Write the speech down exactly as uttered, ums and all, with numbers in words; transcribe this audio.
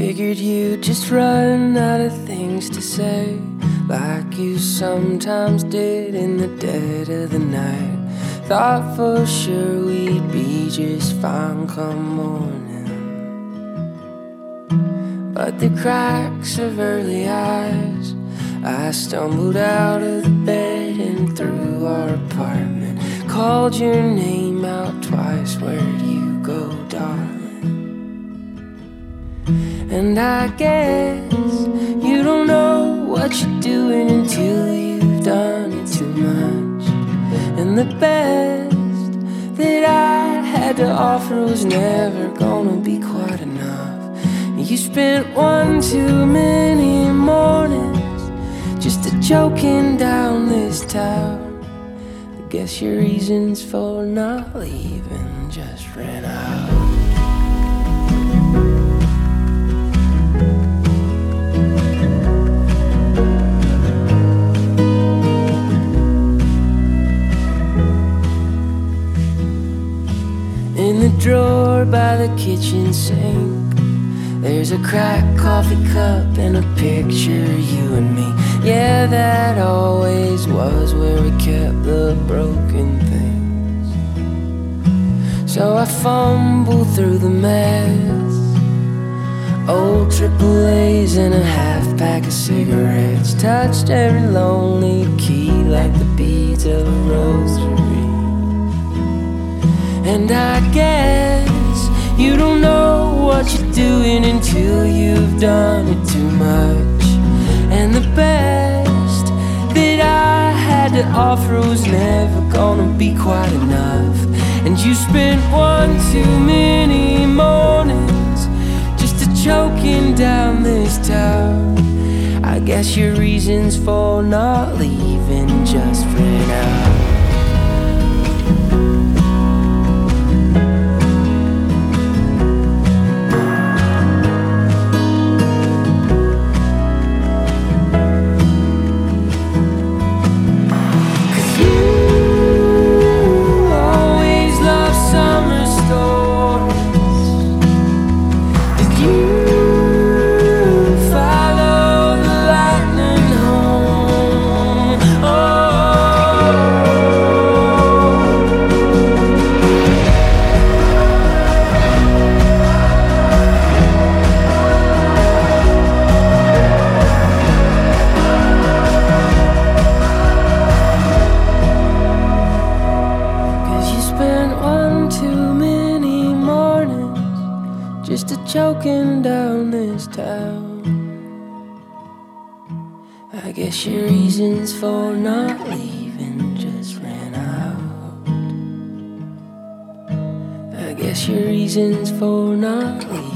Figured you'd just run out of things to say, like you sometimes did in the dead of the night. Thought for sure we'd be just fine come morning, but the cracks of early eyes, I stumbled out of the bed and through our apartment, called your name out twice. Where'd you go, darling? And I guess you don't know what you're doing until you've done it too much. And the best that I had to offer was never gonna be quite enough. You spent one too many mornings just a choking down this town. I guess your reasons for not leaving just ran out. In the drawer by the kitchen sink, there's a cracked coffee cup and a picture of you and me. Yeah, that always was where we kept the broken things. So I fumbled through the mess, old triple A's and a half pack of cigarettes, touched every lonely key like the beads of a rosary. And I guess you don't know what you're doing until you've done it too much. And the best that I had to offer was never gonna be quite enough. And you spent one too many mornings just a choking down this town. I guess your reasons for not leaving just ran out. Just a choking down this town. I guess your reasons for not leaving just ran out. I guess your reasons for not leaving